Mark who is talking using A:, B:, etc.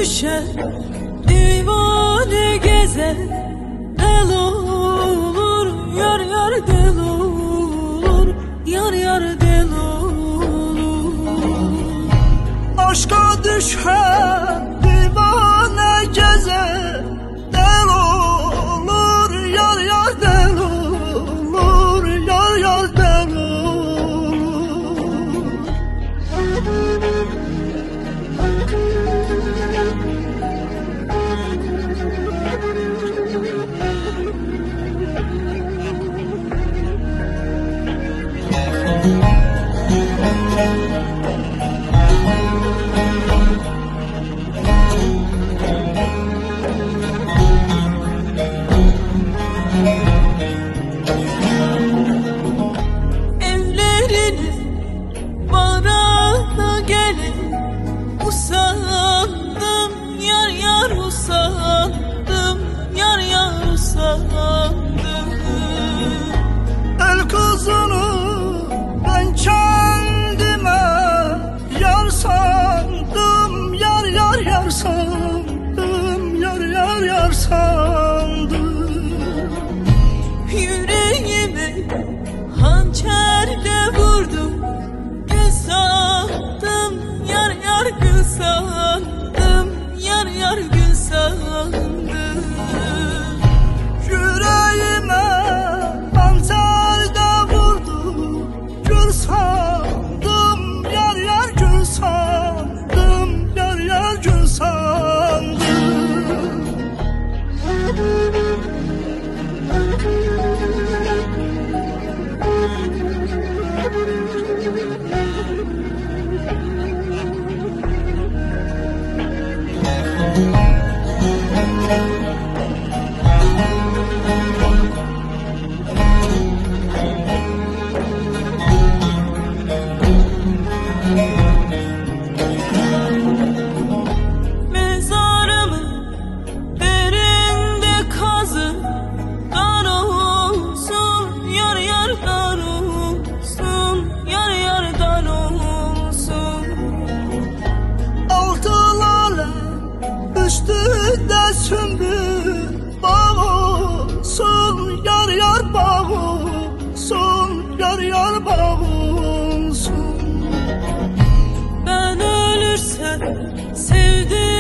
A: düşer, divane gezer, del olur, yar yar del olur, yar yar del olur.
B: Aşka düşer, divane gezer, del olur, yar yar del olur, yar yar del olur.
A: Evleriniz bana gelin, usandım, yar yar usandım, yar yar usandım.
B: El kızını ben kendime yar sandım, yar yar yar sandım, yar yar yar sandım.
A: Yüreğimi hançerle vurdum, gül sandım, yar yar gül sandım, yar yar gül sandım.
B: Yüreğime hançerde vurdum, gül sandım, yar yar gül sandım, yar yar gül sandım.
A: Mezarımın derinde kazı, dar olsun, yar yar dar olsun, yar yar dar olsun.
B: Altı lale üstünde sümbül bağ olsun, yar yar bağ olsun, yar yar bağ olsun.
A: Ben ölürsem sevdiğim